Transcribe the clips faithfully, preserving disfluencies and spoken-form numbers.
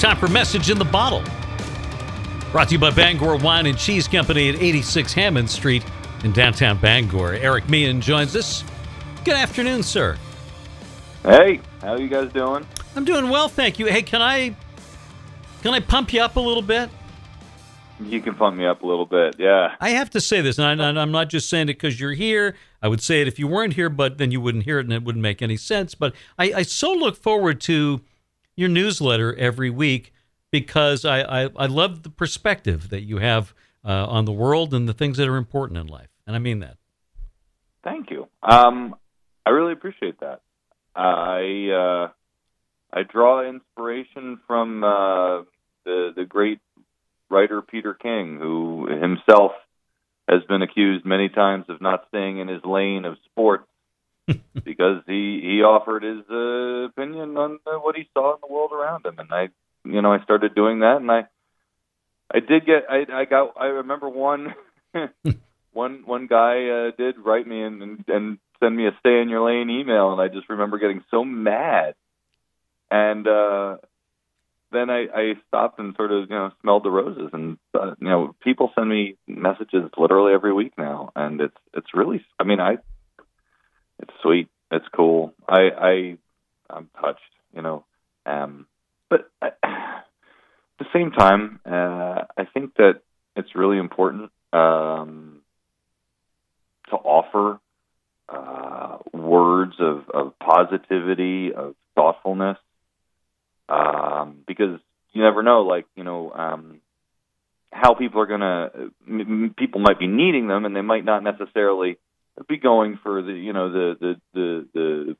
Time for Message in the Bottle. Brought to you by Bangor Wine and Cheese Company at eighty-six Hammond Street in downtown Bangor. Eric Meehan joins us. Good afternoon, sir. Hey, how you guys doing? I'm doing well, thank you. Hey, can I can I pump you up a little bit? You can pump me up a little bit, yeah. I have to say this, and I, I'm not just saying it because you're here. I would say it if you weren't here, but then you wouldn't hear it, and it wouldn't make any sense. But I, I so look forward to your newsletter every week because I, I, I love the perspective that you have uh, on the world and the things that are important in life, and I mean that. Thank you. Um, I really appreciate that. I uh, I draw inspiration from uh, the the great writer Peter King, who himself has been accused many times of not staying in his lane of sports because he he offered his uh, opinion on uh, what he saw in the world around him, and I you know I started doing that, and I I did get I I got I remember one one one guy uh, did write me and, and and send me a stay in your lane email, and I just remember getting so mad, and uh, then I, I stopped and sort of, you know, smelled the roses, and uh, you know, people send me messages literally every week now, and it's it's really, I mean, I, it's sweet, it's cool, I I I'm touched, you know, um, but I, at the same time, uh, I think that it's really important um, to offer uh, words of, of positivity, of thoughtfulness. Um, because you never know, like, you know, um, how people are going to, m- people might be needing them, and they might not necessarily be going for the, you know, the, the, the, the,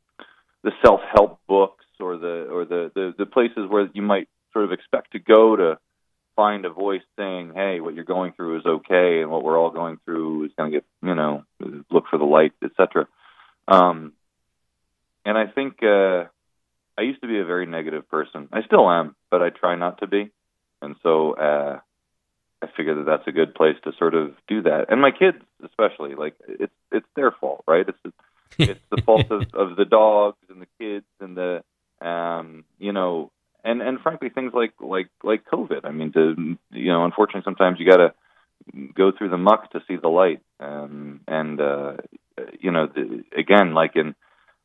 the self-help books or the, or the, the, the places where you might sort of expect to go to find a voice saying, hey, what you're going through is okay, and what we're all going through is going to get, you know, look for the light, et cetera. Um, and I think, uh, I used to be a very negative person. I still am, but I try not to be. And so uh, I figure that that's a good place to sort of do that. And my kids, especially, like it's it's their fault, right? It's it's the fault of, of the dogs and the kids and the um, you know, and, and frankly things like like like COVID. I mean, to you know, unfortunately, sometimes you got to go through the muck to see the light. Um, and uh, you know, the, again, like in.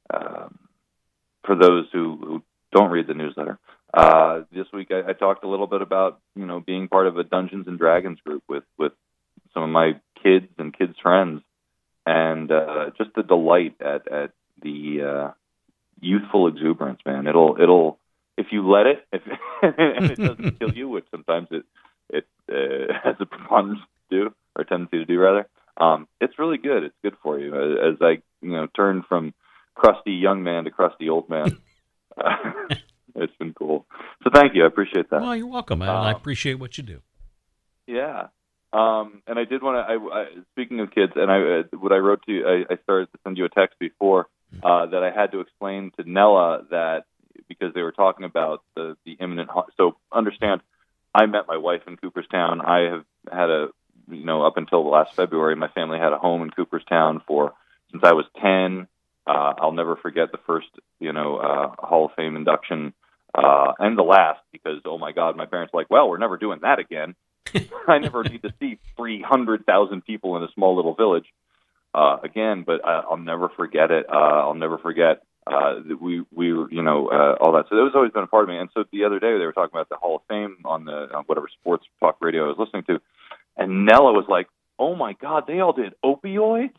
Um, For those who, who don't read the newsletter, uh, this week I, I talked a little bit about you know being part of a Dungeons and Dragons group with, with some of my kids and kids' friends, and uh, just the delight at at the uh, youthful exuberance. Man, it'll it'll if you let it, if and it doesn't kill you, which sometimes it it uh, has a preponderance to do or tendency to do rather. Um, it's really good. It's good for you as, as I you know turn from crusty young man to crusty old man. Uh, it's been cool. So thank you. I appreciate that. Well, you're welcome. Um, I appreciate what you do. Yeah. Um, and I did want to, I, I, speaking of kids, and I, uh, what I wrote to you, I, I started to send you a text before uh, that I had to explain to Nella that because they were talking about the, the imminent, so understand, I met my wife in Cooperstown. I have had a, you know, up until last February, my family had a home in Cooperstown for, since I was ten. Uh, I'll never forget the first, you know, uh, Hall of Fame induction, uh, and the last, because, oh my God, my parents were like, well, we're never doing that again. I never need to see three hundred thousand people in a small little village, uh, again, but uh, I'll never forget it. Uh, I'll never forget, uh, that we, we were, you know, uh, all that. So it was always been a part of me. And so the other day they were talking about the Hall of Fame on the, on whatever sports talk radio I was listening to. And Nella was like, oh my God, they all did opioids?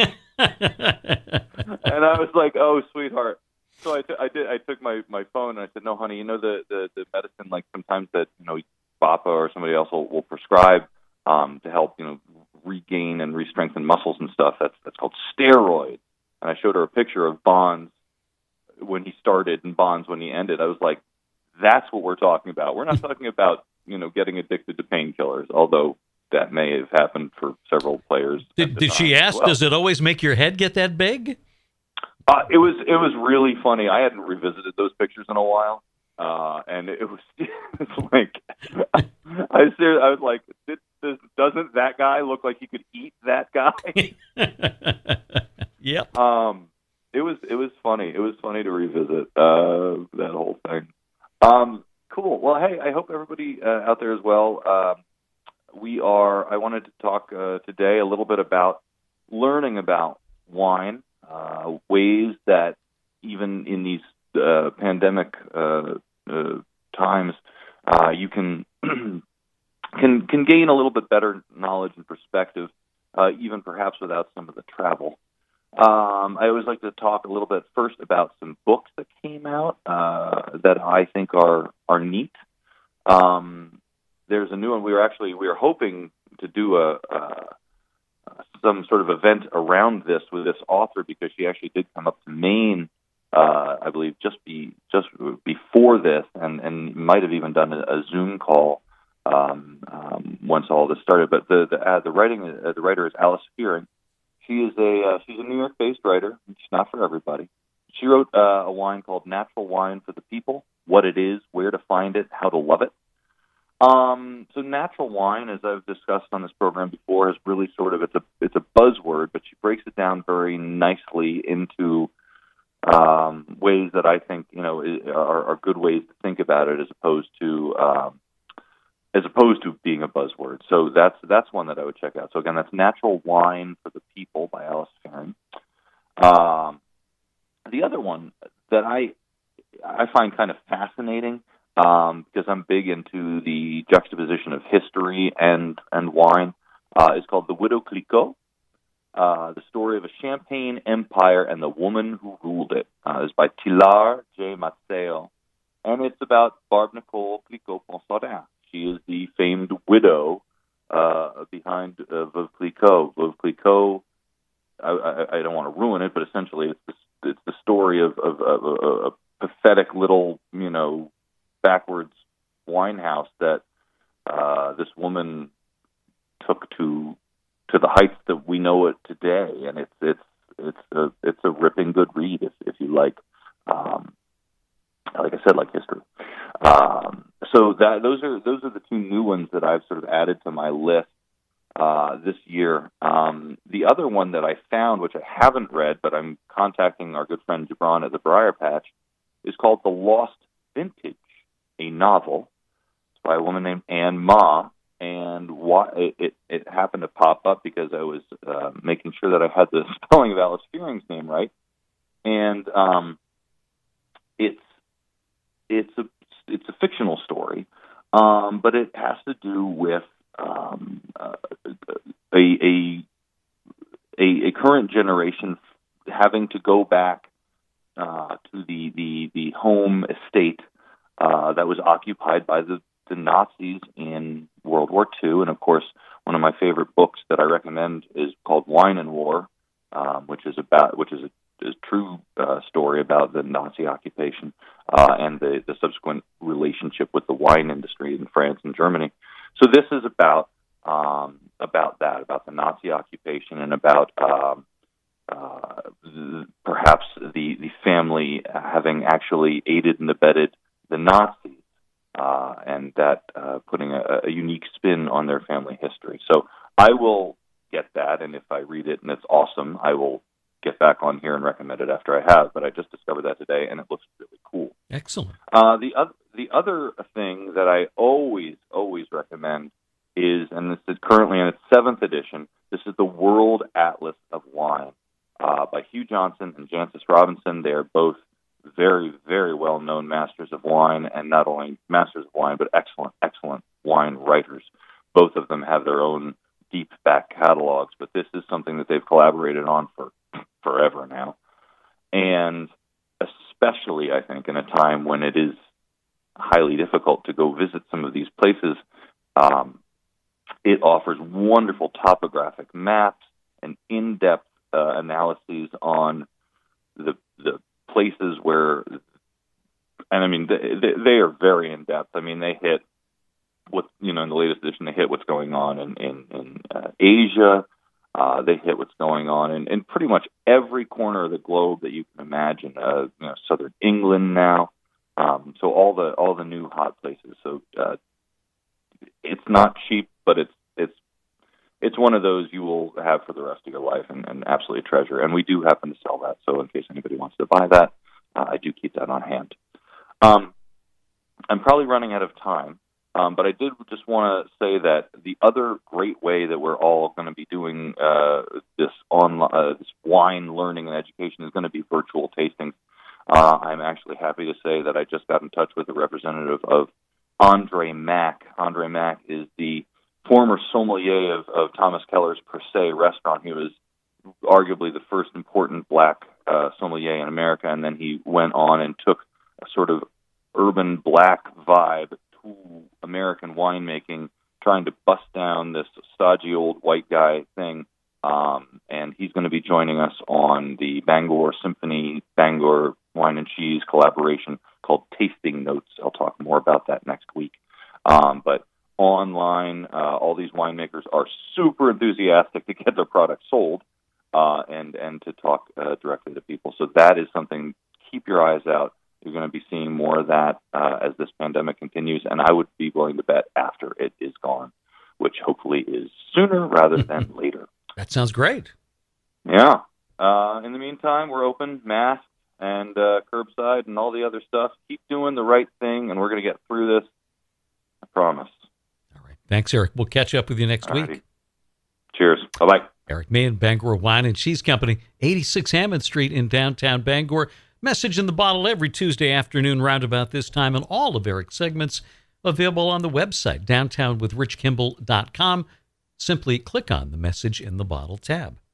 And I was like, "Oh, sweetheart." So I, t- I did. I took my, my phone and I said, "No, honey. You know the, the, the medicine, like sometimes that you know, B A P A or somebody else will, will prescribe um, to help you know regain and re-strengthen muscles and stuff. That's that's called steroids." And I showed her a picture of Bonds when he started and Bonds when he ended. I was like, "That's what we're talking about. We're not talking about you know getting addicted to painkillers, although." That may have happened for several players. Did, did she ask, well. Does it always make your head get that big? Uh, it was it was really funny. I hadn't revisited those pictures in a while. Uh, and it was it's like, I, I, seriously, I was like, does, doesn't that guy look like he could eat that guy? Yep. Um, it was, it was funny. It was funny to revisit uh, that whole thing. Um, cool. Well, hey, I hope everybody uh, out there as well. Uh, we are. I wanted to talk uh, today a little bit about learning about wine, uh, ways that even in these uh, pandemic uh, uh, times, uh, you can can can gain a little bit better knowledge and perspective, uh, even perhaps without some of the travel. Um, I always like to talk a little bit first about some books that came out uh, that I think are are neat. Um, there's a new one. We were actually we were hoping to do a, a some sort of event around this with this author because she actually did come up to Maine, uh, I believe, just be just before this, and, and might have even done a, a Zoom call um, um, once all this started. But the the, uh, the writing uh, the writer is Alice Fearing. She is a uh, she's a New York-based writer. She's not for everybody. She wrote uh, a wine called Natural Wine for the People: What It Is, Where to Find It, How to Love It. Um, so natural wine, as I've discussed on this program before, is really sort of it's a it's a buzzword, but she breaks it down very nicely into um, ways that I think you know are, are good ways to think about it, as opposed to um, as opposed to being a buzzword. So that's that's one that I would check out. So again, that's Natural Wine for the People by Alice Fearing. Um, the other one that I I find kind of fascinating um, because I'm big into the juxtaposition of history and and wine uh, is called The Widow Clicquot. Uh, the story of a Champagne empire and the woman who ruled it. Uh, is by Tilar J. Matteo, and it's about Barbe Nicole Clicquot-Ponsardin. She is the famed widow uh, behind uh, Veuve Clicquot. Veuve Clicquot, I, I, I don't want to ruin it, but essentially it's the, it's the story of, of, of, of a pathetic little, you know, backwards wine house that uh, this woman took to to the heights that we know it today, and it's it's it's a it's a ripping good read if if you like. Um, like I said, like history. Um, so that those are those are the two new ones that I've sort of added to my list uh, this year. Um, the other one that I found, which I haven't read, but I'm contacting our good friend Gibran at the Briar Patch, is called The Lost Vintage, a novel. It's by a woman named Anne Ma, and why, it, it, it happened to pop up because I was uh, making sure that I had the spelling of Alice Fearing's name right, and um, it's It's a it's a fictional story, um, but it has to do with um, uh, a, a a a current generation having to go back uh, to the, the the home estate uh, that was occupied by the, the Nazis in World War Two, and of course, one of my favorite books that I recommend is called Wine and War, um, which is about which is a is true uh, story about the Nazi occupation uh, and the, the subsequent relationship with the wine industry in France and Germany. So this is about um, about that, about the Nazi occupation, and about um, uh, the, perhaps the the family having actually aided and abetted the Nazis, uh, and that uh, putting a, a unique spin on their family history. So I will get that, and if I read it and it's awesome, I will get back on here and recommend it after I have, but I just discovered that today, and it looks really cool. Excellent. Uh, the, other, the other thing that I always, always recommend is, and this is currently in its seventh edition, this is the World Atlas of Wine uh, by Hugh Johnson and Jancis Robinson. They are both very, very well-known masters of wine, and not only masters of wine, but excellent, excellent wine writers. Both of them have their own deep back catalogs, but this is something that they've collaborated on for forever now, and especially I think in a time when it is highly difficult to go visit some of these places, um, it offers wonderful topographic maps and in-depth uh, analyses on the the places where, and I mean they, they are very in-depth. I mean they hit what you know in the latest edition they hit what's going on in in, in uh, Asia. Uh, they hit what's going on in, in pretty much every corner of the globe that you can imagine. Uh, you know, southern England now, um, so all the all the new hot places. So uh, it's not cheap, but it's it's it's one of those you will have for the rest of your life and, and absolutely a treasure. And we do happen to sell that, so in case anybody wants to buy that, uh, I do keep that on hand. Um, I'm probably running out of time, um, but I did just want to say that the other great way that we're all going to be doing uh, this online, uh, this wine learning and education is going to be virtual tastings. Uh, I'm actually happy to say that I just got in touch with a representative of Andre Mack. Andre Mack is the former sommelier of, of Thomas Keller's Per Se restaurant. He was arguably the first important black uh, sommelier in America, and then he went on and took a sort of urban black vibe to American winemaking, trying to bust down this stodgy old white guy thing. Um, and he's going to be joining us on the Bangor Symphony Bangor Wine and Cheese collaboration called Tasting Notes. I'll talk more about that next week. Um, but online, uh, all these winemakers are super enthusiastic to get their products sold uh, and, and to talk uh, directly to people. So that is something, keep your eyes out. You're going to be seeing more of that uh, as this pandemic continues, and I would be willing to bet after it is gone, which hopefully is sooner rather than later. That sounds great. Yeah. Uh, in the meantime, we're open, masked, and uh, curbside, and all the other stuff. Keep doing the right thing, and we're going to get through this. I promise. All right. Thanks, Eric. We'll catch up with you next Alrighty. week. Cheers. Bye-bye. Eric Mahan, Bangor Wine and Cheese Company, eighty-six Hammond Street in downtown Bangor. Message in the Bottle every Tuesday afternoon round about this time, and all of Eric's segments available on the website, downtown with rich kimball dot com. Simply click on the Message in the Bottle tab.